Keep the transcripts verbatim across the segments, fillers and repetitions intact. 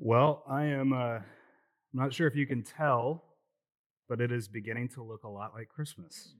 Well, I am uh, not sure if you can tell, but it is beginning to look a lot like Christmas.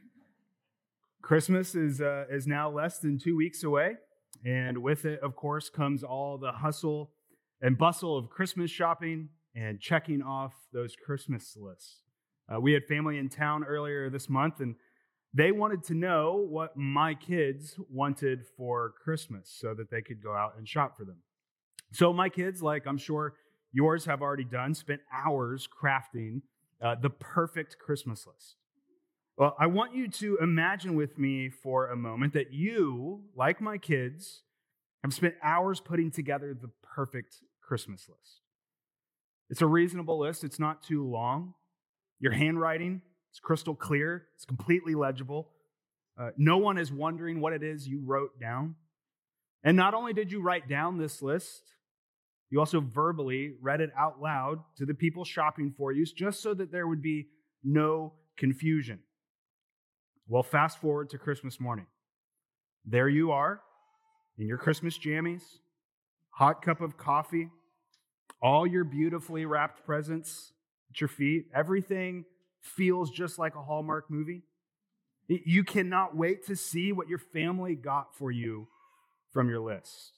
Christmas is uh, is now less than two weeks away, and with it, of course, comes all the hustle and bustle of Christmas shopping and checking off those Christmas lists. Uh, we had family in town earlier this month, and they wanted to know what my kids wanted for Christmas so that they could go out and shop for them. So my kids, like I'm sure yours have already done, spent hours crafting uh, the perfect Christmas list. Well, I want you to imagine with me for a moment that you, like my kids, have spent hours putting together the perfect Christmas list. It's a reasonable list. It's not too long. Your handwriting is crystal clear. It's completely legible. Uh, no one is wondering what it is you wrote down. And not only did you write down this list, you also verbally read it out loud to the people shopping for you, just so that there would be no confusion. Well, fast forward to Christmas morning. There you are in your Christmas jammies, hot cup of coffee, all your beautifully wrapped presents at your feet. Everything feels just like a Hallmark movie. You cannot wait to see what your family got for you from your list.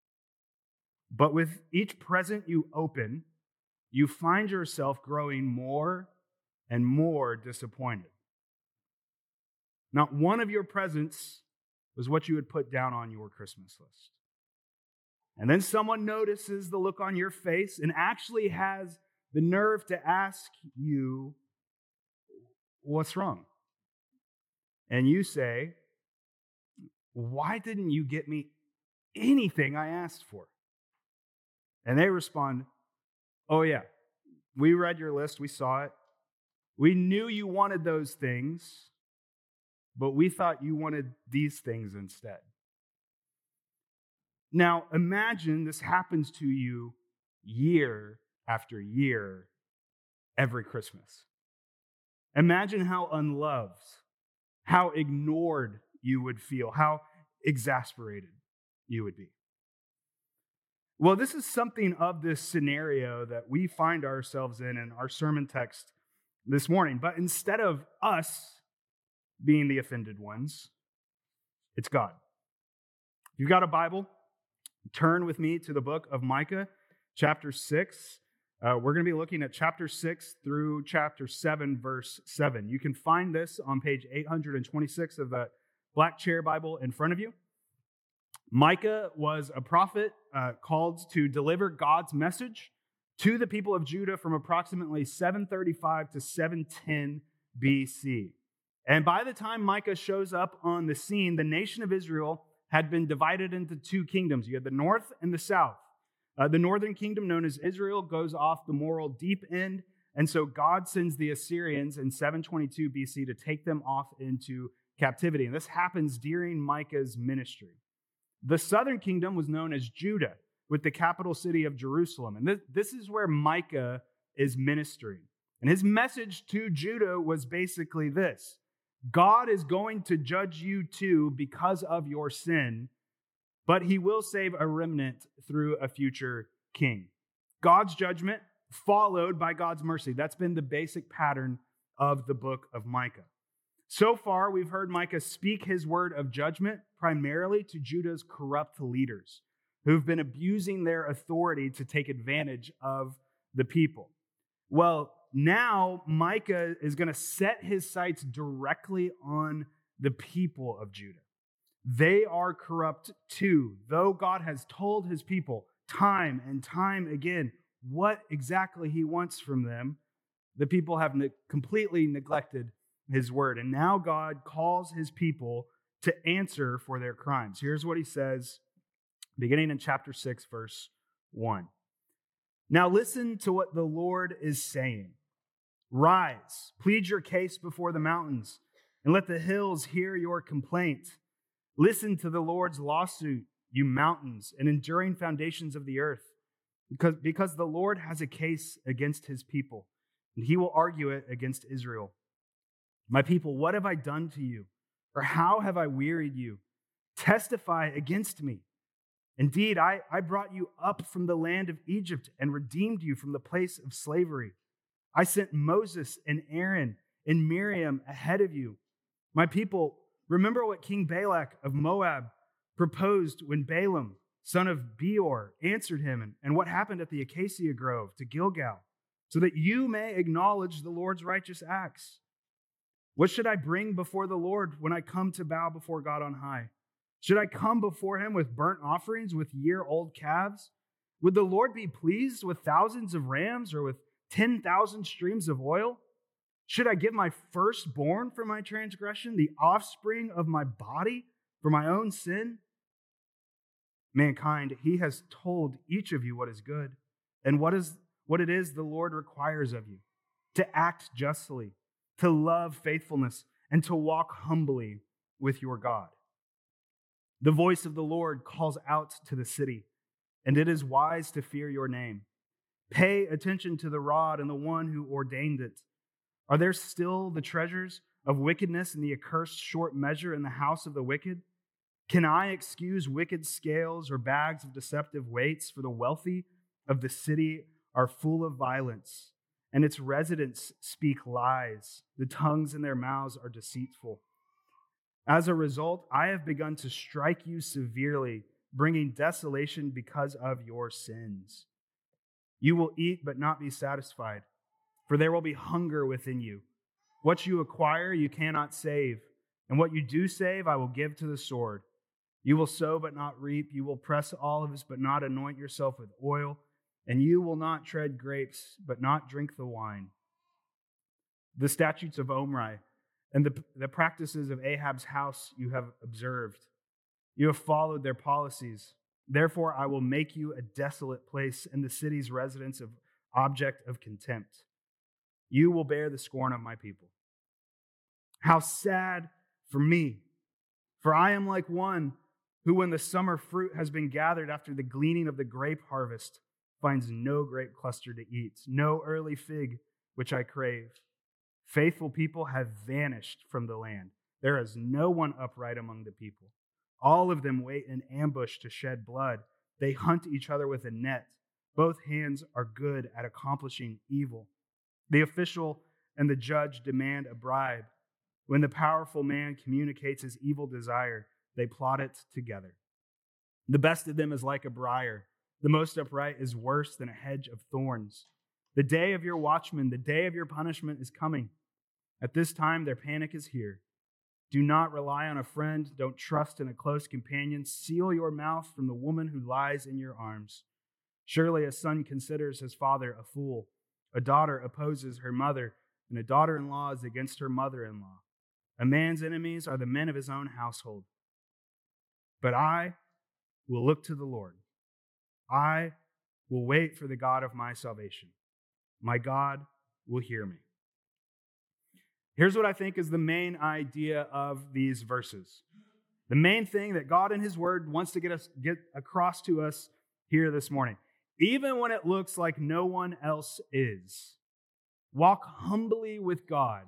But with each present you open, you find yourself growing more and more disappointed. Not one of your presents was what you had put down on your Christmas list. And then someone notices the look on your face and actually has the nerve to ask you, "What's wrong?" And you say, "Why didn't you get me anything I asked for?" And they respond, "Oh yeah, we read your list, we saw it. We knew you wanted those things, but we thought you wanted these things instead." Now, imagine this happens to you year after year, every Christmas. Imagine how unloved, how ignored you would feel, how exasperated you would be. Well, this is something of this scenario that we find ourselves in in our sermon text this morning. But instead of us being the offended ones, it's God. If you've got a Bible, turn with me to the book of Micah, chapter six. Uh, we're going to be looking at chapter six through chapter seven, verse seven. You can find this on page eight hundred twenty-six of the Black Chair Bible in front of you. Micah was a prophet uh, called to deliver God's message to the people of Judah from approximately seven thirty-five to seven ten B C. And by the time Micah shows up on the scene, the nation of Israel had been divided into two kingdoms. You had the north and the south. Uh, the northern kingdom, known as Israel, goes off the moral deep end, and so God sends the Assyrians in seven twenty-two B C to take them off into captivity. And this happens during Micah's ministry. The southern kingdom was known as Judah, with the capital city of Jerusalem. And this, this is where Micah is ministering. And his message to Judah was basically this: God is going to judge you too because of your sin, but he will save a remnant through a future king. God's judgment followed by God's mercy. That's been the basic pattern of the book of Micah. So far, we've heard Micah speak his word of judgment primarily to Judah's corrupt leaders who've been abusing their authority to take advantage of the people. Well, now Micah is going to set his sights directly on the people of Judah. They are corrupt too, though God has told his people time and time again what exactly he wants from them. The people have ne- completely neglected his word. And now God calls his people to answer for their crimes. Here's what he says, beginning in chapter six, verse one. "Now listen to what the Lord is saying. Rise, plead your case before the mountains, and let the hills hear your complaint. Listen to the Lord's lawsuit, you mountains, and enduring foundations of the earth, because, because the Lord has a case against his people, and he will argue it against Israel. My people, what have I done to you? Or how have I wearied you? Testify against me. Indeed, I, I brought you up from the land of Egypt and redeemed you from the place of slavery. I sent Moses and Aaron and Miriam ahead of you. My people, remember what King Balak of Moab proposed when Balaam, son of Beor, answered him, and, and what happened at the acacia grove to Gilgal, so that you may acknowledge the Lord's righteous acts. What should I bring before the Lord when I come to bow before God on high? Should I come before him with burnt offerings, with year-old calves? Would the Lord be pleased with thousands of rams or with ten thousand streams of oil? Should I give my firstborn for my transgression, the offspring of my body for my own sin? Mankind, he has told each of you what is good and what is what it is the Lord requires of you, to act justly, to love faithfulness, and to walk humbly with your God. The voice of the Lord calls out to the city, and it is wise to fear your name. Pay attention to the rod and the one who ordained it. Are there still the treasures of wickedness and the accursed short measure in the house of the wicked? Can I excuse wicked scales or bags of deceptive weights? For the wealthy of the city are full of violence, and its residents speak lies. The tongues in their mouths are deceitful. As a result, I have begun to strike you severely, bringing desolation because of your sins. You will eat but not be satisfied, for there will be hunger within you. What you acquire you cannot save, and what you do save I will give to the sword. You will sow but not reap. You will press olives but not anoint yourself with oil, and you will not tread grapes but not drink the wine. The statutes of Omri and the, the practices of Ahab's house you have observed. You have followed their policies. Therefore, I will make you a desolate place and the city's residence of object of contempt. You will bear the scorn of my people. How sad for me, for I am like one who, when the summer fruit has been gathered after the gleaning of the grape harvest, finds no grape cluster to eat, no early fig which I crave. Faithful people have vanished from the land. There is no one upright among the people. All of them wait in ambush to shed blood. They hunt each other with a net. Both hands are good at accomplishing evil. The official and the judge demand a bribe. When the powerful man communicates his evil desire, they plot it together. The best of them is like a briar. The most upright is worse than a hedge of thorns. The day of your watchman, the day of your punishment is coming. At this time, their panic is here. Do not rely on a friend. Don't trust in a close companion. Seal your mouth from the woman who lies in your arms. Surely a son considers his father a fool. A daughter opposes her mother, and a daughter-in-law is against her mother-in-law. A man's enemies are the men of his own household. But I will look to the Lord. I will wait for the God of my salvation. My God will hear me. Here's what I think is the main idea of these verses. The main thing that God in his word wants to get us get across to us here this morning. Even when it looks like no one else is, walk humbly with God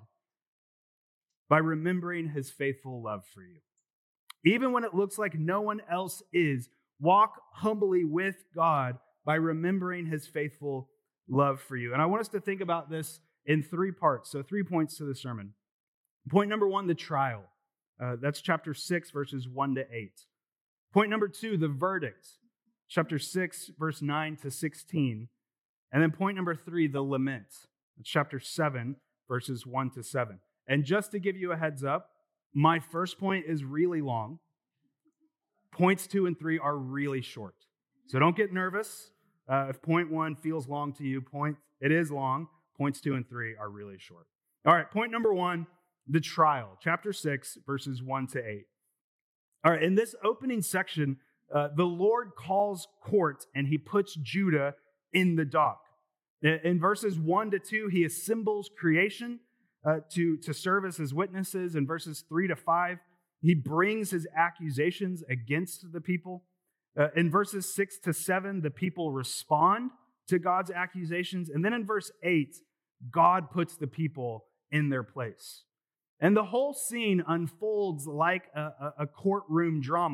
by remembering his faithful love for you. Even when it looks like no one else is, walk humbly with God by remembering his faithful love for you. And I want us to think about this in three parts. So three points to the sermon. Point number one, the trial. Uh, that's chapter six, verses one to eight. Point number two, the verdict. Chapter six, verse nine to sixteen. And then point number three, the lament. That's chapter seven, verses one to seven. And just to give you a heads up, my first point is really long. Points two and three are really short. So don't get nervous. Uh, if point one feels long to you, point it is long. Points two and three are really short. All right, point number one, the trial. Chapter six, verses one to eight. All right, in this opening section, uh, the Lord calls court and he puts Judah in the dock. In verses one to two, he assembles creation uh, to, to serve as his witnesses. In verses three to five, he brings his accusations against the people. Uh, in verses six to seven, the people respond to God's accusations. And then in verse eight, God puts the people in their place. And the whole scene unfolds like a, a, a courtroom drama.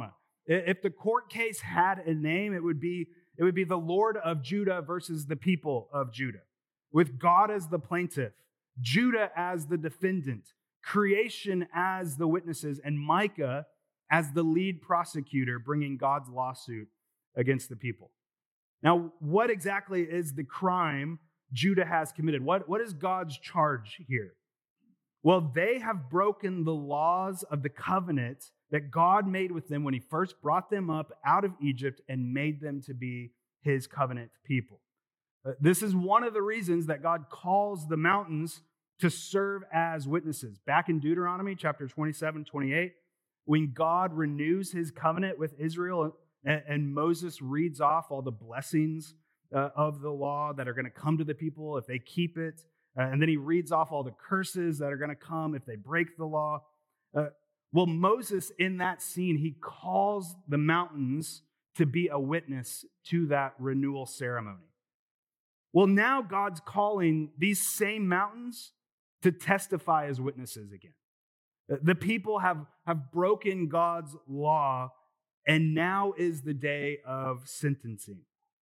If the court case had a name, it would be, it would be the Lord of Judah versus the people of Judah, with God as the plaintiff, Judah as the defendant, creation as the witnesses, and Micah as the lead prosecutor bringing God's lawsuit against the people. Now, what exactly is the crime Judah has committed? What, what is God's charge here? Well, they have broken the laws of the covenant that God made with them when he first brought them up out of Egypt and made them to be his covenant people. Uh, This is one of the reasons that God calls the mountains to serve as witnesses. Back in Deuteronomy chapter twenty-seven, twenty-eight, when God renews his covenant with Israel and, and Moses reads off all the blessings uh, of the law that are going to come to the people if they keep it, uh, and then he reads off all the curses that are going to come if they break the law. Uh, well, Moses in that scene, he calls the mountains to be a witness to that renewal ceremony. Well, now God's calling these same mountains to testify as witnesses again. The people have, have broken God's law, and now is the day of sentencing.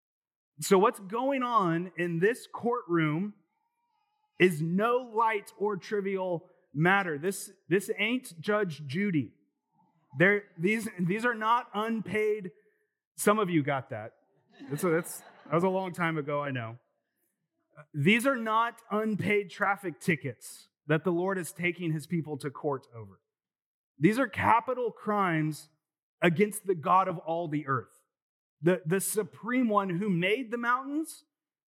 So what's going on in this courtroom is no light or trivial matter. This, this ain't Judge Judy. There, these, these are not unpaid. Some of you got that. That's, that's, that was a long time ago, I know. These are not unpaid traffic tickets that the Lord is taking his people to court over. These are capital crimes against the God of all the earth, the, the supreme one who made the mountains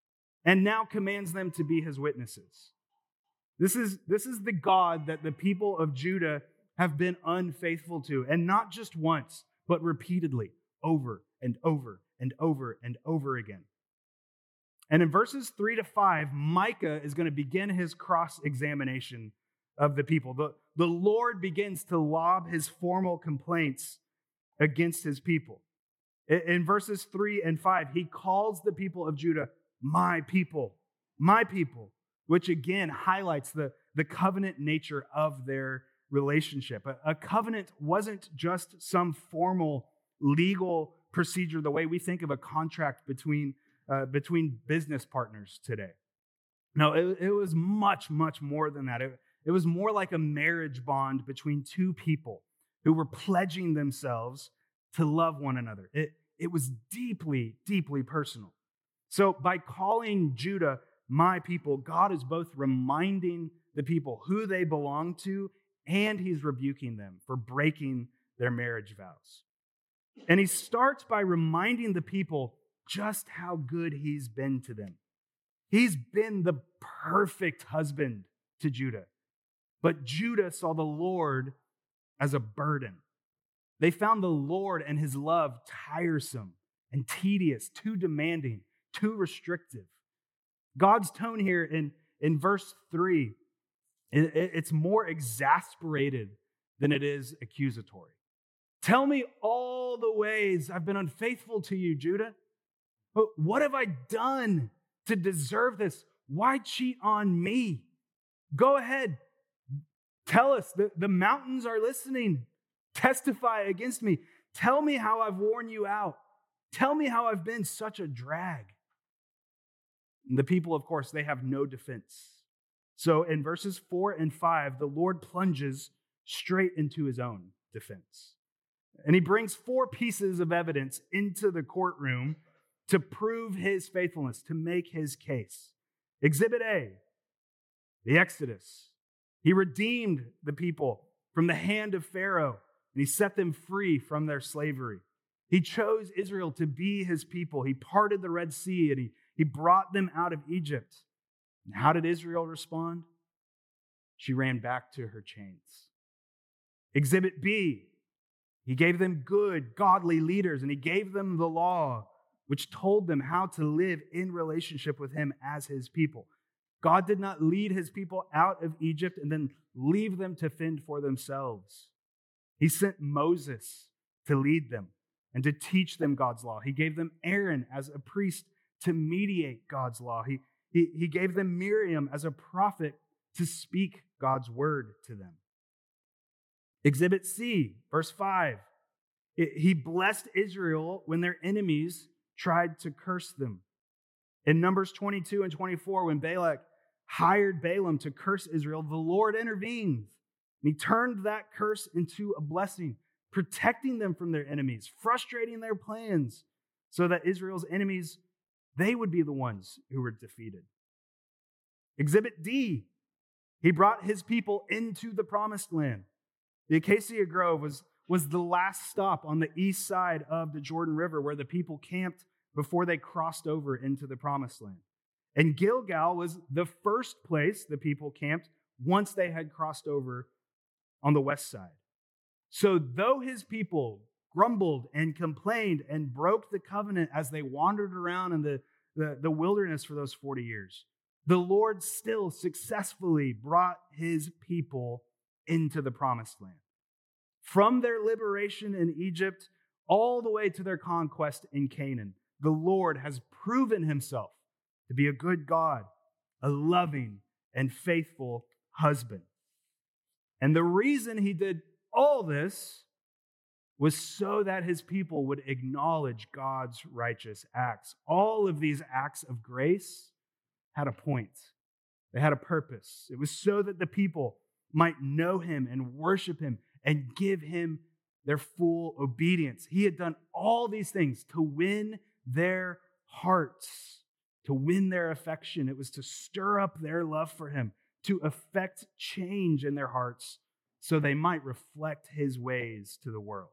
and now commands them to be his witnesses. This is, this is the God that the people of Judah have been unfaithful to, and not just once, but repeatedly, over and over and over and over again. And in verses three to five, Micah is going to begin his cross-examination of the people. The, the Lord begins to lob his formal complaints against his people. In, in verses three and five, he calls the people of Judah, my people, my people, which again highlights the, the covenant nature of their relationship. A, a covenant wasn't just some formal legal procedure the way we think of a contract between Uh, between business partners today. No, it, it was much, much more than that. It, it was more like a marriage bond between two people who were pledging themselves to love one another. It, it was deeply, deeply personal. So by calling Judah my people, God is both reminding the people who they belong to, and he's rebuking them for breaking their marriage vows. And he starts by reminding the people just how good he's been to them. He's been the perfect husband to Judah. But Judah saw the Lord as a burden. They found the Lord and his love tiresome and tedious, too demanding, too restrictive. God's tone here in, in verse three, it, it's more exasperated than it is accusatory. Tell me all the ways I've been unfaithful to you, Judah. But what have I done to deserve this? Why cheat on me? Go ahead. Tell us. The, the mountains are listening. Testify against me. Tell me how I've worn you out. Tell me how I've been such a drag. And the people, of course, they have no defense. So in verses four and five, the Lord plunges straight into his own defense. And he brings four pieces of evidence into the courtroom to prove his faithfulness, to make his case. Exhibit A, the Exodus. He redeemed the people from the hand of Pharaoh, and he set them free from their slavery. He chose Israel to be his people. He parted the Red Sea, and he, he brought them out of Egypt. And how did Israel respond? She ran back to her chains. Exhibit B, he gave them good, godly leaders, and he gave them the law, which told them how to live in relationship with him as his people. God did not lead his people out of Egypt and then leave them to fend for themselves. He sent Moses to lead them and to teach them God's law. He gave them Aaron as a priest to mediate God's law. He, he, he gave them Miriam as a prophet to speak God's word to them. Exhibit C, verse five. It- he blessed Israel when their enemies tried to curse them. In Numbers twenty-two and twenty-four, when Balak hired Balaam to curse Israel, the Lord intervened. And he turned that curse into a blessing, protecting them from their enemies, frustrating their plans, so that Israel's enemies, they would be the ones who were defeated. Exhibit D, he brought his people into the promised land. The Acacia Grove was, was the last stop on the east side of the Jordan River where the people camped before they crossed over into the promised land. And Gilgal was the first place the people camped once they had crossed over on the west side. So though his people grumbled and complained and broke the covenant as they wandered around in the, the, the wilderness for those forty years, the Lord still successfully brought his people into the promised land. From their liberation in Egypt all the way to their conquest in Canaan, the Lord has proven himself to be a good God, a loving and faithful husband. And the reason he did all this was so that his people would acknowledge God's righteous acts. All of these acts of grace had a point. They had a purpose. It was so that the people might know him and worship him and give him their full obedience. He had done all these things to win their hearts, to win their affection. It was to stir up their love for him, to effect change in their hearts so they might reflect his ways to the world.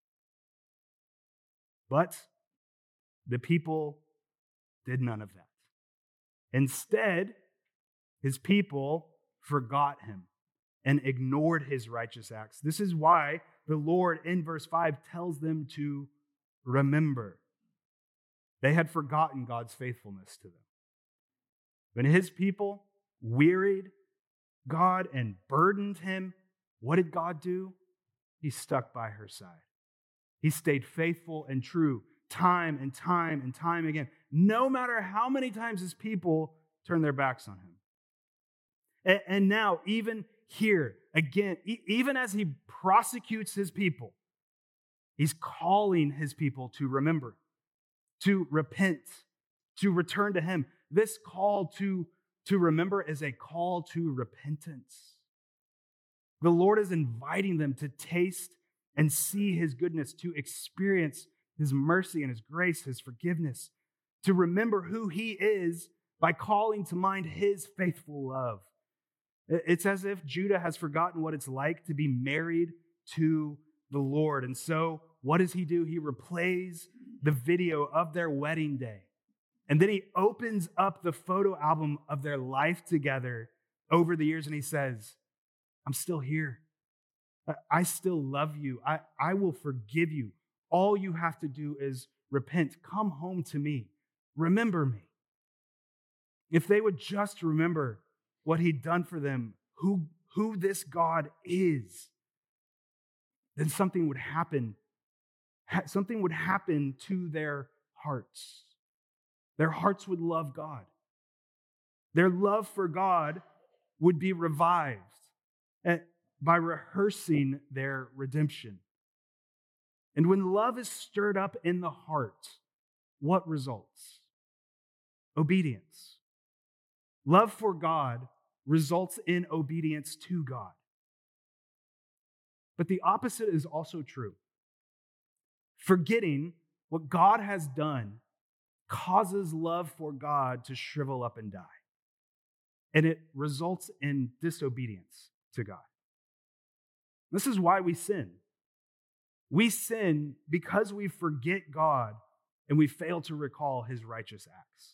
But the people did none of that. Instead, his people forgot him and ignored his righteous acts. This is why the Lord in verse five tells them to remember. They had forgotten God's faithfulness to them. When his people wearied God and burdened him, what did God do? He stuck by her side. He stayed faithful and true time and time and time again, no matter how many times his people turned their backs on him. And, and now, even here, again, e- even as he prosecutes his people, he's calling his people to remember, to repent, to return to him. This call to, to remember is a call to repentance. The Lord is inviting them to taste and see his goodness, to experience his mercy and his grace, his forgiveness, to remember who he is by calling to mind his faithful love. It's as if Judah has forgotten what it's like to be married to the Lord. And so what does he do? He replays the video of their wedding day. And then he opens up the photo album of their life together over the years and he says, I'm still here. I still love you. I, I will forgive you. All you have to do is repent. Come home to me. Remember me. If they would just remember what he'd done for them, who, who this God is, then something would happen. Something would happen to their hearts. Their hearts would love God. Their love for God would be revived by rehearsing their redemption. And when love is stirred up in the heart, what results? Obedience. Love for God results in obedience to God. But the opposite is also true. Forgetting what God has done causes love for God to shrivel up and die. And it results in disobedience to God. This is why we sin. We sin because we forget God and we fail to recall his righteous acts.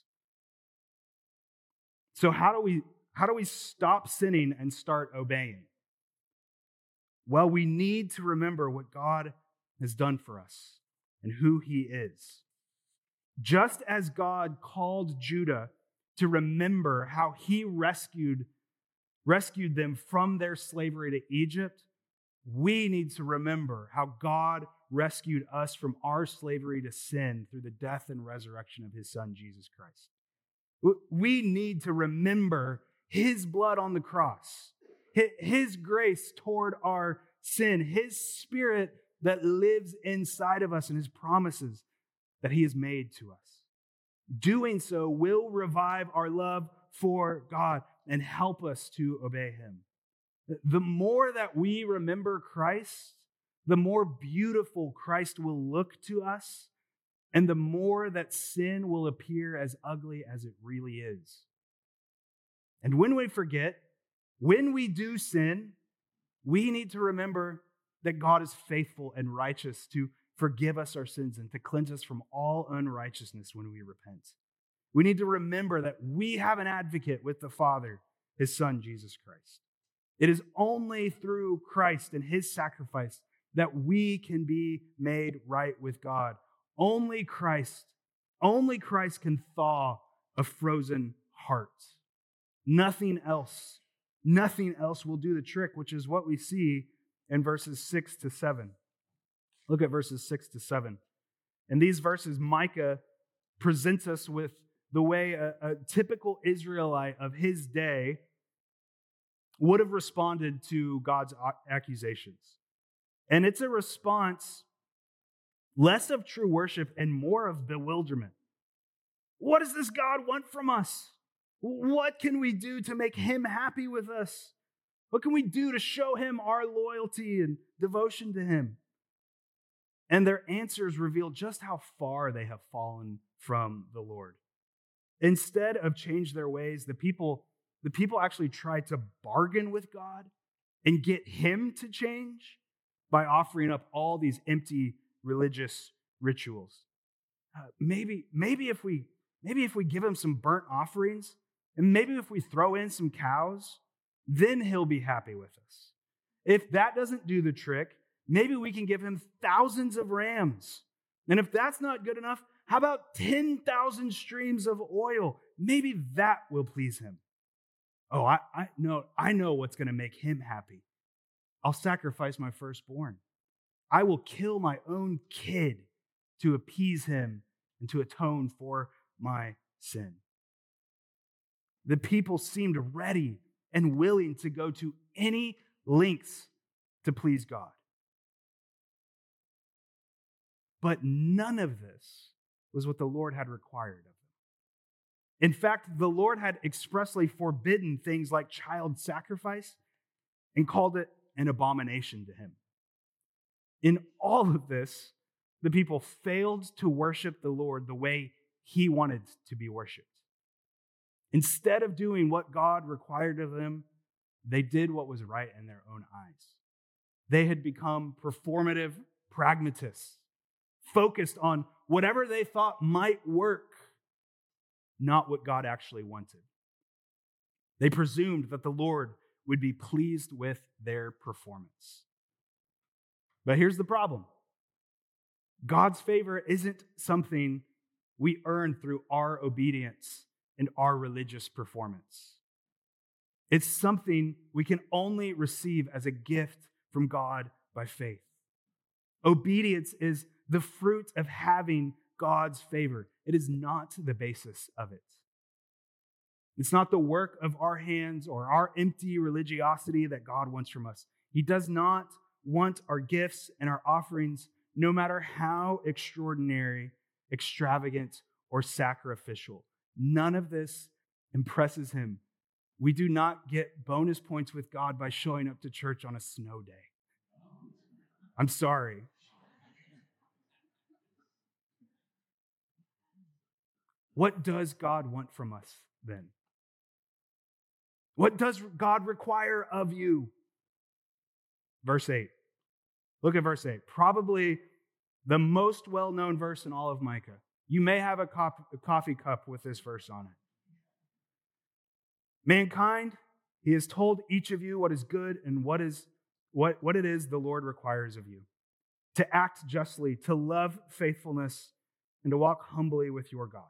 So how do we, how do we stop sinning and start obeying? Well, we need to remember what God has done for us and who he is. Just as God called Judah to remember how he rescued, rescued them from their slavery to Egypt, we need to remember how God rescued us from our slavery to sin through the death and resurrection of his son, Jesus Christ. We need to remember his blood on the cross, his grace toward our sin, his spirit that lives inside of us and his promises that he has made to us. Doing so will revive our love for God and help us to obey him. The more that we remember Christ, the more beautiful Christ will look to us, and the more that sin will appear as ugly as it really is. And when we forget, when we do sin, we need to remember that God is faithful and righteous to forgive us our sins and to cleanse us from all unrighteousness when we repent. We need to remember that we have an advocate with the Father, his Son, Jesus Christ. It is only through Christ and his sacrifice that we can be made right with God. Only Christ, only Christ can thaw a frozen heart. Nothing else, nothing else will do the trick, which is what we see in verses six to seven. Look at verses six to seven. In these verses, Micah presents us with the way a, a typical Israelite of his day would have responded to God's accusations. And it's a response less of true worship and more of bewilderment. What does this God want from us? What can we do to make him happy with us? What can we do to show him our loyalty and devotion to him? And their answers reveal just how far they have fallen from the Lord. Instead of change their ways, the people, the people actually tried to bargain with God and get him to change by offering up all these empty religious rituals. Uh, maybe, maybe if we, maybe if we give him some burnt offerings, and maybe if we throw in some cows, then he'll be happy with us. If that doesn't do the trick, maybe we can give him thousands of rams. And if that's not good enough, how about ten thousand streams of oil? Maybe that will please him. Oh, I, I know, I know what's going to make him happy. I'll sacrifice my firstborn. I will kill my own kid to appease him and to atone for my sin. The people seemed ready and willing to go to any lengths to please God. But none of this was what the Lord had required of them. In fact, the Lord had expressly forbidden things like child sacrifice and called it an abomination to him. In all of this, the people failed to worship the Lord the way he wanted to be worshiped. Instead of doing what God required of them, they did what was right in their own eyes. They had become performative pragmatists, focused on whatever they thought might work, not what God actually wanted. They presumed that the Lord would be pleased with their performance. But here's the problem. God's favor isn't something we earn through our obedience and our religious performance. It's something we can only receive as a gift from God by faith. Obedience is the fruit of having God's favor. It is not the basis of it. It's not the work of our hands or our empty religiosity that God wants from us. He does not want our gifts and our offerings, no matter how extraordinary, extravagant, or sacrificial. None of this impresses him. We do not get bonus points with God by showing up to church on a snow day. I'm sorry. What does God want from us then? What does God require of you? Verse eight. Look at verse eight. Probably the most well-known verse in all of Micah. You may have a, cop- a coffee cup with this verse on it. Mankind, he has told each of you what is good and what is what, what it is the Lord requires of you. To act justly, to love faithfulness, and to walk humbly with your God.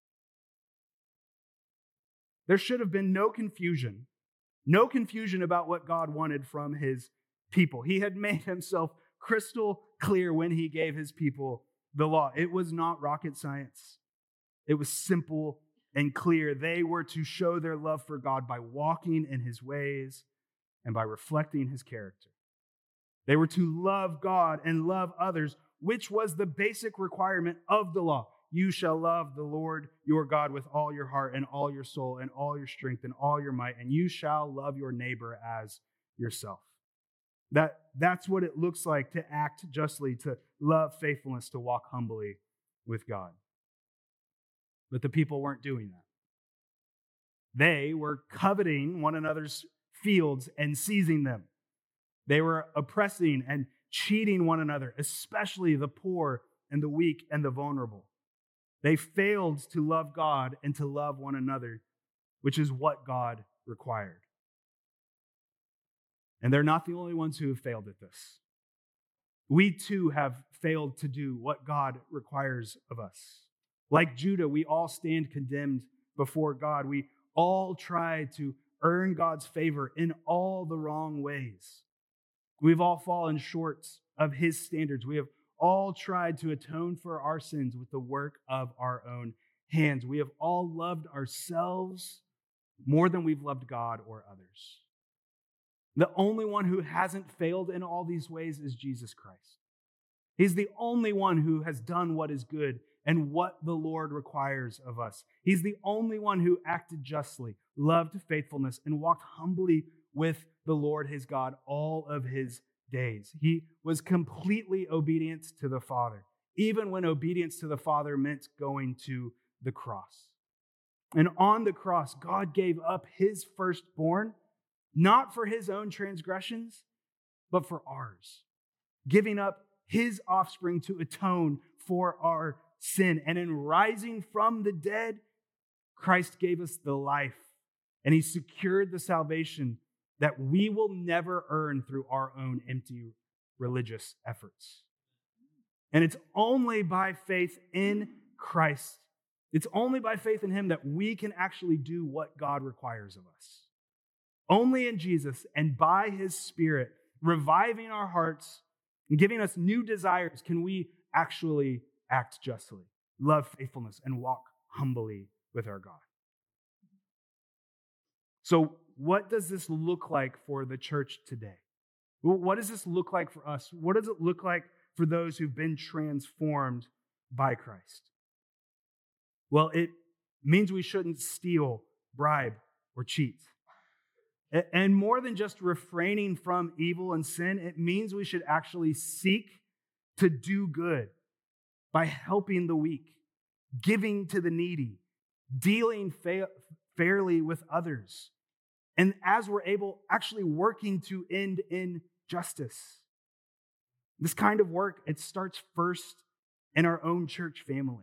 There should have been no confusion, no confusion about what God wanted from his people. He had made himself crystal clear when he gave his people the law. It was not rocket science. It was simple and clear. They were to show their love for God by walking in his ways and by reflecting his character. They were to love God and love others, which was the basic requirement of the law. You shall love the Lord your God with all your heart and all your soul and all your strength and all your might, and you shall love your neighbor as yourself. That, that's what it looks like to act justly, to love faithfulness, to walk humbly with God. But the people weren't doing that. They were coveting one another's fields and seizing them. They were oppressing and cheating one another, especially the poor and the weak and the vulnerable. They failed to love God and to love one another, which is what God required. And they're not the only ones who have failed at this. We too have failed to do what God requires of us. Like Judah, we all stand condemned before God. We all try to earn God's favor in all the wrong ways. We've all fallen short of his standards. We have all tried to atone for our sins with the work of our own hands. We have all loved ourselves more than we've loved God or others. The only one who hasn't failed in all these ways is Jesus Christ. He's the only one who has done what is good and what the Lord requires of us. He's the only one who acted justly, loved faithfulness, and walked humbly with the Lord his God all of his days. He was completely obedient to the Father, even when obedience to the Father meant going to the cross. And on the cross, God gave up his firstborn, not for his own transgressions, but for ours, giving up his offspring to atone for our sin. And in rising from the dead, Christ gave us the life, and he secured the salvation that we will never earn through our own empty religious efforts. And it's only by faith in Christ, it's only by faith in him that we can actually do what God requires of us. Only in Jesus and by his Spirit, reviving our hearts and giving us new desires, can we actually act justly, love faithfulness, and walk humbly with our God. So, what does this look like for the church today? What does this look like for us? What does it look like for those who've been transformed by Christ? Well, it means we shouldn't steal, bribe, or cheat. And more than just refraining from evil and sin, it means we should actually seek to do good by helping the weak, giving to the needy, dealing fa- fairly with others, and as we're able, actually working to end injustice. This kind of work, it starts first in our own church family.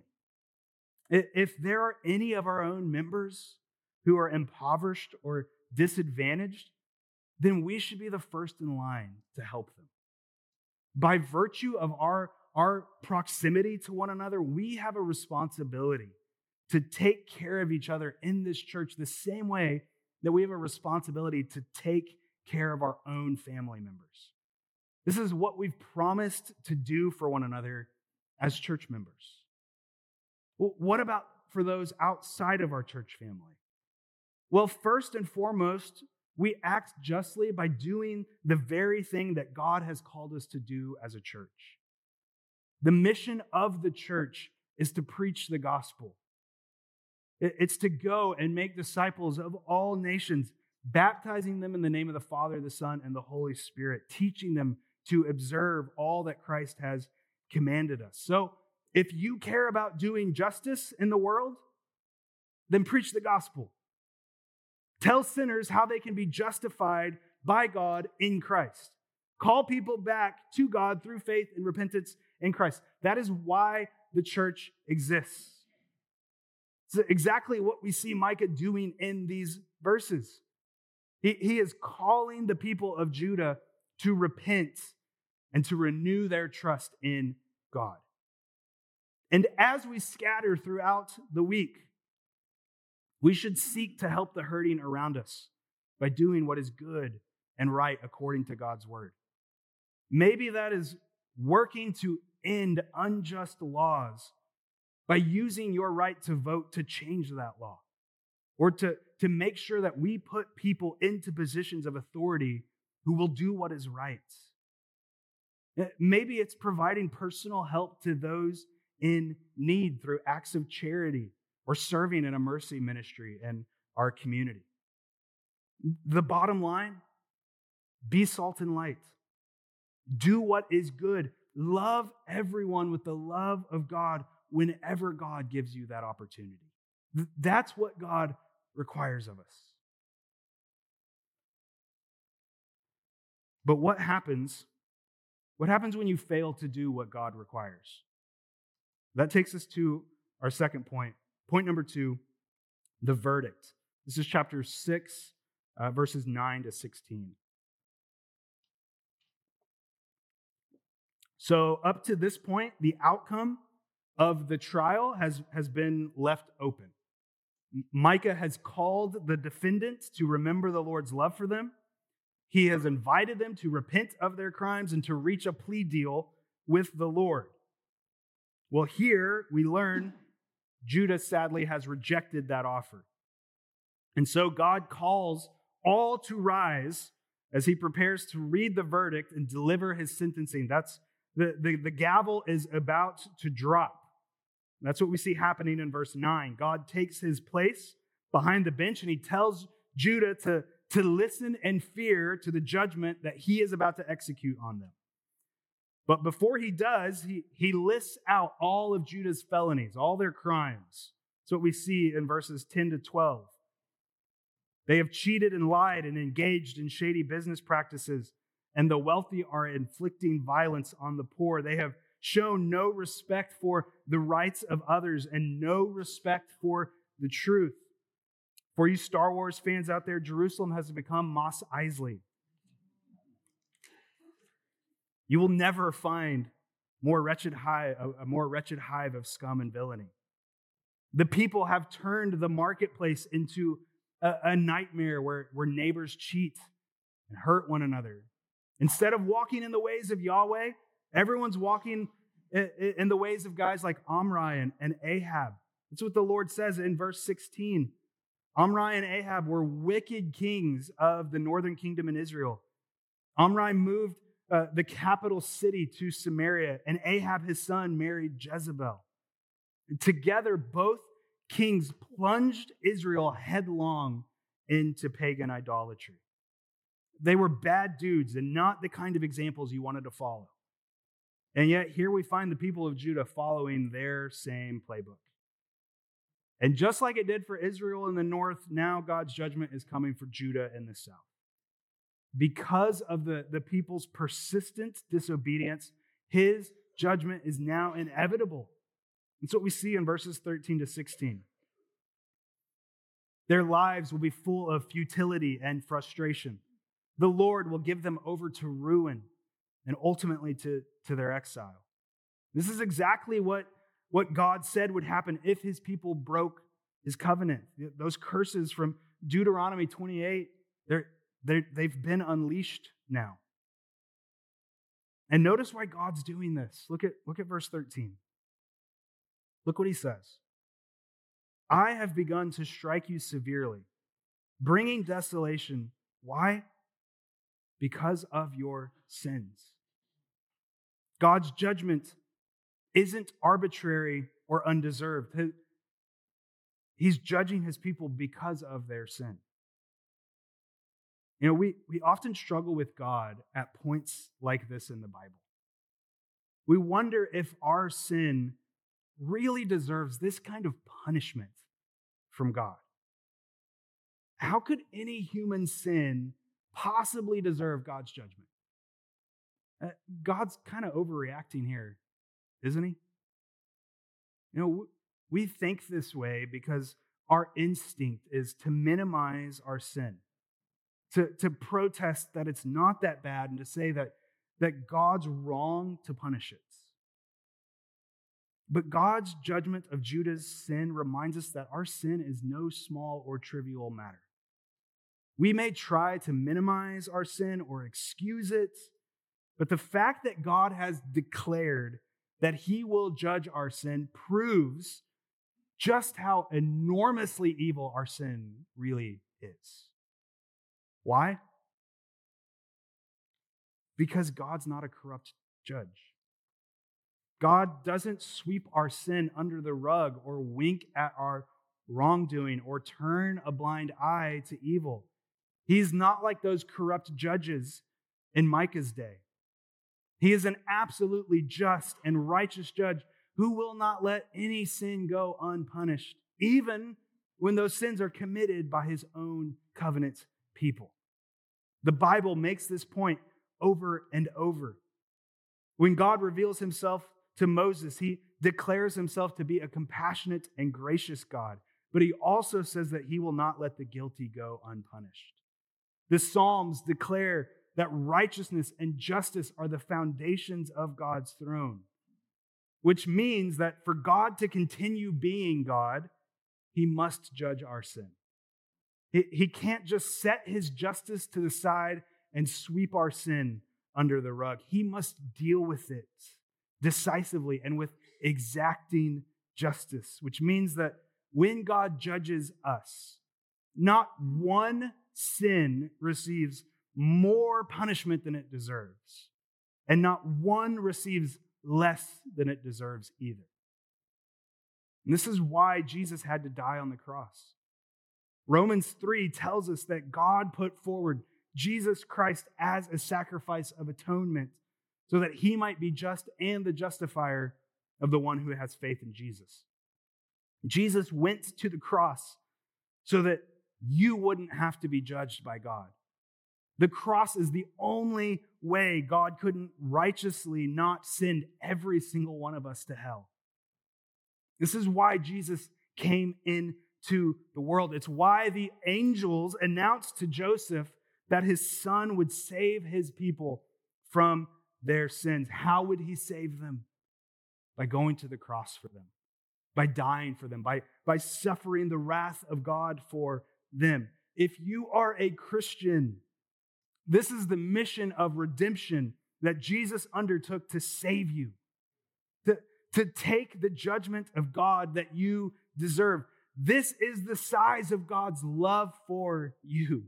If there are any of our own members who are impoverished or disadvantaged, then we should be the first in line to help them. By virtue of our, our proximity to one another, we have a responsibility to take care of each other in this church the same way that we have a responsibility to take care of our own family members. This is what we've promised to do for one another as church members. Well, what about for those outside of our church family? Well, first and foremost, we act justly by doing the very thing that God has called us to do as a church. The mission of the church is to preach the gospel. It's to go and make disciples of all nations, baptizing them in the name of the Father, the Son, and the Holy Spirit, teaching them to observe all that Christ has commanded us. So, if you care about doing justice in the world, then preach the gospel. Tell sinners how they can be justified by God in Christ. Call people back to God through faith and repentance in Christ. That is why the church exists. It's exactly what we see Micah doing in these verses. He, he is calling the people of Judah to repent and to renew their trust in God. And as we scatter throughout the week, we should seek to help the hurting around us by doing what is good and right according to God's word. Maybe that is working to end unjust laws by using your right to vote to change that law, or to, to make sure that we put people into positions of authority who will do what is right. Maybe it's providing personal help to those in need through acts of charity or serving in a mercy ministry in our community. The bottom line, be salt and light. Do what is good. Love everyone with the love of God whenever God gives you that opportunity. That's what God requires of us. But what happens? What happens when you fail to do what God requires? That takes us to our second point. Point number two, the verdict. This is chapter six, uh, verses nine to sixteen. So up to this point, the outcome of the trial has, has been left open. Micah has called the defendants to remember the Lord's love for them. He has invited them to repent of their crimes and to reach a plea deal with the Lord. Well, here we learn Judah sadly has rejected that offer. And so God calls all to rise as he prepares to read the verdict and deliver his sentencing. That's the, the, the gavel is about to drop. That's what we see happening in verse nine. God takes his place behind the bench and he tells Judah to, to listen and fear to the judgment that he is about to execute on them. But before he does, he, he lists out all of Judah's felonies, all their crimes. That's what we see in verses ten to twelve. They have cheated and lied and engaged in shady business practices, and the wealthy are inflicting violence on the poor. They have shown no respect for the rights of others and no respect for the truth. For you Star Wars fans out there, Jerusalem has become Mos Eisley. You will never find more wretched hive, a more wretched hive of scum and villainy. The people have turned the marketplace into a, a nightmare where, where neighbors cheat and hurt one another. Instead of walking in the ways of Yahweh, everyone's walking in, in the ways of guys like Omri and, and Ahab. That's what the Lord says in verse sixteen. Omri and Ahab were wicked kings of the northern kingdom in Israel. Omri moved Uh, the capital city to Samaria, and Ahab, his son, married Jezebel. And together, both kings plunged Israel headlong into pagan idolatry. They were bad dudes and not the kind of examples you wanted to follow. And yet, here we find the people of Judah following their same playbook. And just like it did for Israel in the north, now God's judgment is coming for Judah in the south. Because of the, the people's persistent disobedience, his judgment is now inevitable. That's what we see in verses thirteen to sixteen. Their lives will be full of futility and frustration. The Lord will give them over to ruin and ultimately to, to their exile. This is exactly what, what God said would happen if his people broke his covenant. Those curses from Deuteronomy twenty-eight, they're They're, they've been unleashed now. And notice why God's doing this. Look at, look at verse thirteen. Look what he says. I have begun to strike you severely, bringing desolation. Why? Because of your sins. God's judgment isn't arbitrary or undeserved. He's judging his people because of their sin. You know, we, we often struggle with God at points like this in the Bible. We wonder if our sin really deserves this kind of punishment from God. How could any human sin possibly deserve God's judgment? Uh, God's kind of overreacting here, isn't he? You know, we think this way because our instinct is to minimize our sin. To, to protest that it's not that bad and to say that, that God's wrong to punish it. But God's judgment of Judah's sin reminds us that our sin is no small or trivial matter. We may try to minimize our sin or excuse it, but the fact that God has declared that he will judge our sin proves just how enormously evil our sin really is. Why? Because God's not a corrupt judge. God doesn't sweep our sin under the rug or wink at our wrongdoing or turn a blind eye to evil. He's not like those corrupt judges in Micah's day. He is an absolutely just and righteous judge who will not let any sin go unpunished, even when those sins are committed by his own covenant people. The Bible makes this point over and over. When God reveals himself to Moses, he declares himself to be a compassionate and gracious God, but he also says that he will not let the guilty go unpunished. The Psalms declare that righteousness and justice are the foundations of God's throne, which means that for God to continue being God, he must judge our sin. He, he can't just set his justice to the side and sweep our sin under the rug. He must deal with it decisively and with exacting justice, which means that when God judges us, not one sin receives more punishment than it deserves, and not one receives less than it deserves either. And this is why Jesus had to die on the cross. Romans three tells us that God put forward Jesus Christ as a sacrifice of atonement so that he might be just and the justifier of the one who has faith in Jesus. Jesus went to the cross so that you wouldn't have to be judged by God. The cross is the only way God couldn't righteously not send every single one of us to hell. This is why Jesus came into the world. It's why the angels announced to Joseph that his son would save his people from their sins. How would he save them? By going to the cross for them, by dying for them, by, by suffering the wrath of God for them. If you are a Christian, this is the mission of redemption that Jesus undertook to save you, to, to take the judgment of God that you deserve. This is the size of God's love for you.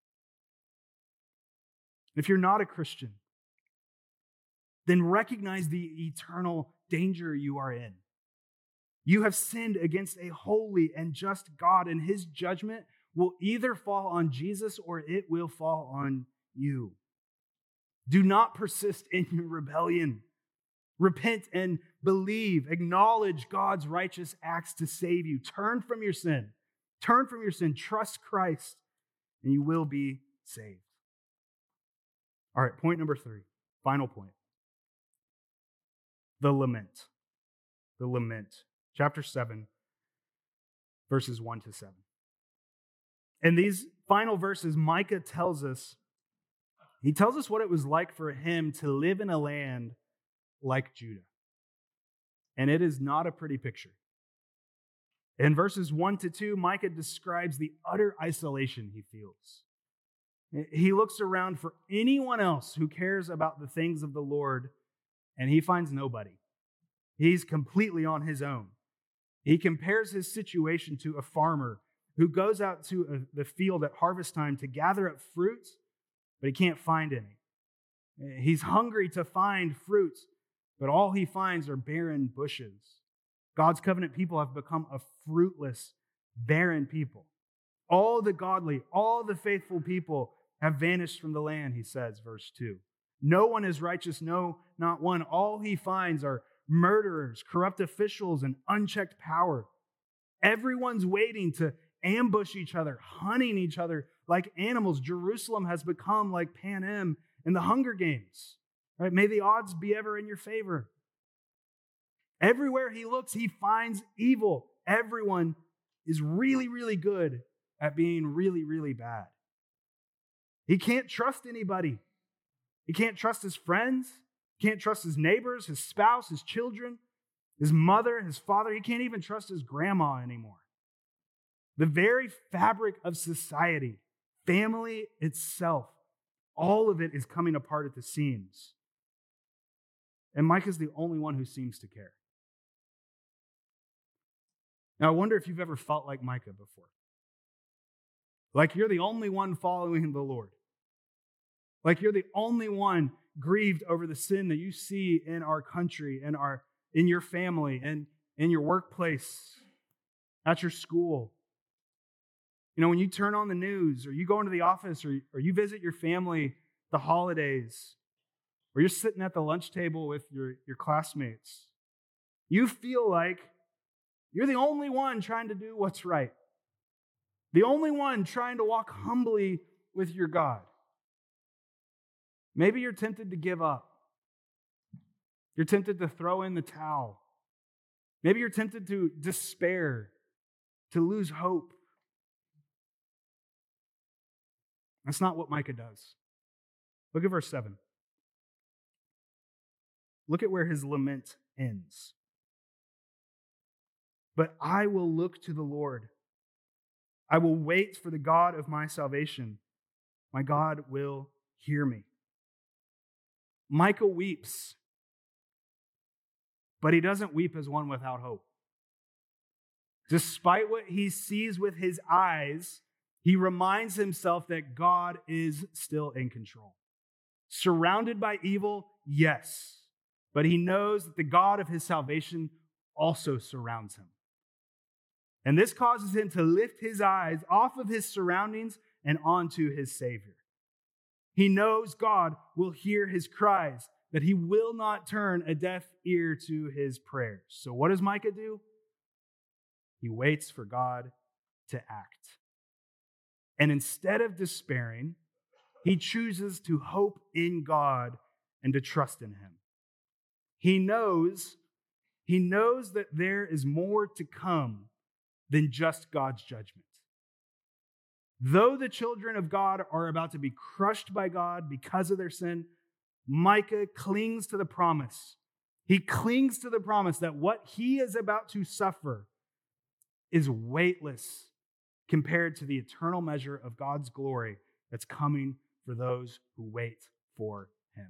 If you're not a Christian, then recognize the eternal danger you are in. You have sinned against a holy and just God, and his judgment will either fall on Jesus or it will fall on you. Do not persist in your rebellion. Repent and believe. Acknowledge God's righteous acts to save you. Turn from your sin. Turn from your sin. Trust Christ, and you will be saved. All right, point number three, final point. The lament. The lament. Chapter seven, verses one to seven. In these final verses, Micah tells us, he tells us what it was like for him to live in a land like Judah. And it is not a pretty picture. In verses one to two, Micah describes the utter isolation he feels. He looks around for anyone else who cares about the things of the Lord, and he finds nobody. He's completely on his own. He compares his situation to a farmer who goes out to a, the field at harvest time to gather up fruits, but he can't find any. He's hungry to find fruits, but all he finds are barren bushes. God's covenant people have become a fruitless, barren people. All the godly, all the faithful people have vanished from the land, he says, verse two. No one is righteous, no, not one. All he finds are murderers, corrupt officials, and unchecked power. Everyone's waiting to ambush each other, hunting each other like animals. Jerusalem has become like Panem in the Hunger Games. Right? May the odds be ever in your favor. Everywhere he looks, he finds evil. Everyone is really, really good at being really, really bad. He can't trust anybody. He can't trust his friends. He can't trust his neighbors, his spouse, his children, his mother, his father. He can't even trust his grandma anymore. The very fabric of society, family itself, all of it is coming apart at the seams. And Micah is the only one who seems to care. Now, I wonder if you've ever felt like Micah before. Like you're the only one following the Lord. Like you're the only one grieved over the sin that you see in our country, in our in your family, and in your workplace, at your school. You know, when you turn on the news, or you go into the office, or, or you visit your family the holidays, or you're sitting at the lunch table with your, your classmates, you feel like you're the only one trying to do what's right. The only one trying to walk humbly with your God. Maybe you're tempted to give up. You're tempted to throw in the towel. Maybe you're tempted to despair, to lose hope. That's not what Micah does. Look at verse seven. Look at where his lament ends. But I will look to the Lord. I will wait for the God of my salvation. My God will hear me. Micah weeps, but he doesn't weep as one without hope. Despite what he sees with his eyes, he reminds himself that God is still in control. Surrounded by evil, yes, but he knows that the God of his salvation also surrounds him. And this causes him to lift his eyes off of his surroundings and onto his Savior. He knows God will hear his cries, that he will not turn a deaf ear to his prayers. So what does Micah do? He waits for God to act. And instead of despairing, he chooses to hope in God and to trust in him. He knows, he knows that there is more to come than just God's judgment. Though the children of God are about to be crushed by God because of their sin, Micah clings to the promise. He clings to the promise that what he is about to suffer is weightless compared to the eternal measure of God's glory that's coming for those who wait for him.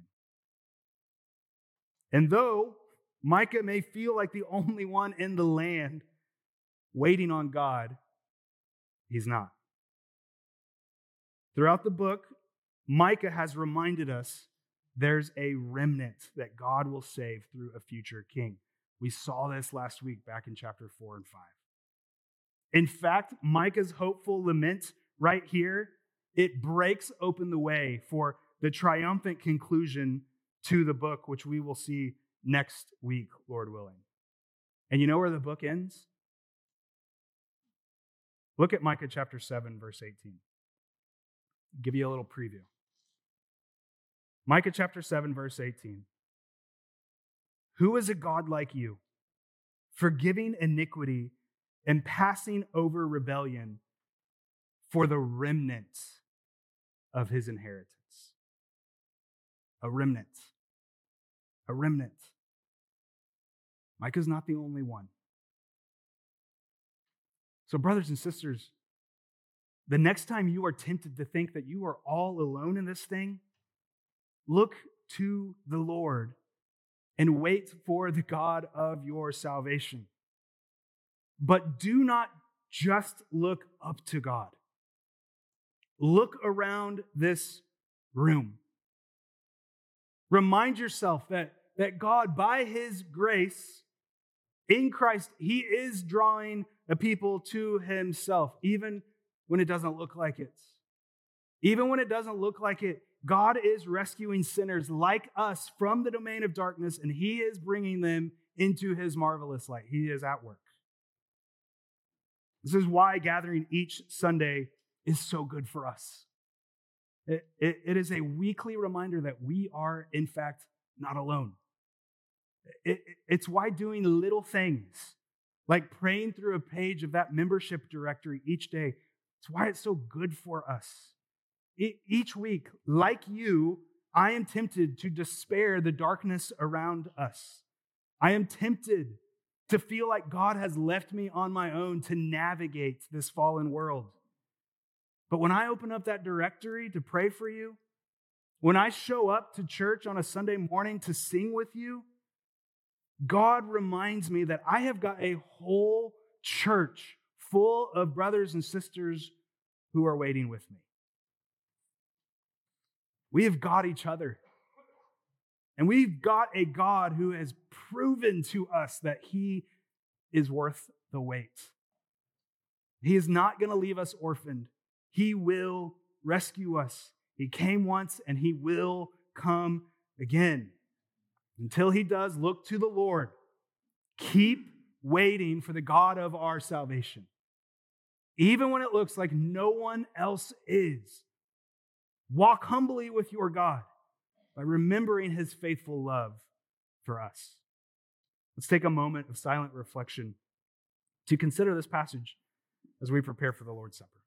And though Micah may feel like the only one in the land waiting on God, he's not. Throughout the book, Micah has reminded us there's a remnant that God will save through a future king. We saw this last week back in chapter four and five. In fact, Micah's hopeful lament right here, it breaks open the way for the triumphant conclusion to the book, which we will see next week, Lord willing. And you know where the book ends? Look at Micah chapter seven, verse eighteen. I'll give you a little preview. Micah chapter seven, verse eighteen. Who is a God like you, forgiving iniquity and passing over rebellion for the remnant of his inheritance? A remnant. A remnant. Micah's not the only one. So, brothers and sisters, the next time you are tempted to think that you are all alone in this thing, look to the Lord and wait for the God of your salvation. But do not just look up to God. Look around this room. Remind yourself that, that God, by his grace, in Christ, he is drawing a people to himself, even when it doesn't look like it. Even when it doesn't look like it, God is rescuing sinners like us from the domain of darkness, and he is bringing them into his marvelous light. He is at work. This is why gathering each Sunday is so good for us. It, it, it is a weekly reminder that we are, in fact, not alone. It, it, it's why doing little things, like praying through a page of that membership directory each day, it's why it's so good for us. It, each week, like you, I am tempted to despair the darkness around us. I am tempted to feel like God has left me on my own to navigate this fallen world. But when I open up that directory to pray for you, when I show up to church on a Sunday morning to sing with you, God reminds me that I have got a whole church full of brothers and sisters who are waiting with me. We have got each other. And we've got a God who has proven to us that he is worth the wait. He is not going to leave us orphaned. He will rescue us. He came once and he will come again. Until he does, look to the Lord. Keep waiting for the God of our salvation. Even when it looks like no one else is. Walk humbly with your God by remembering his faithful love for us. Let's take a moment of silent reflection to consider this passage as we prepare for the Lord's Supper.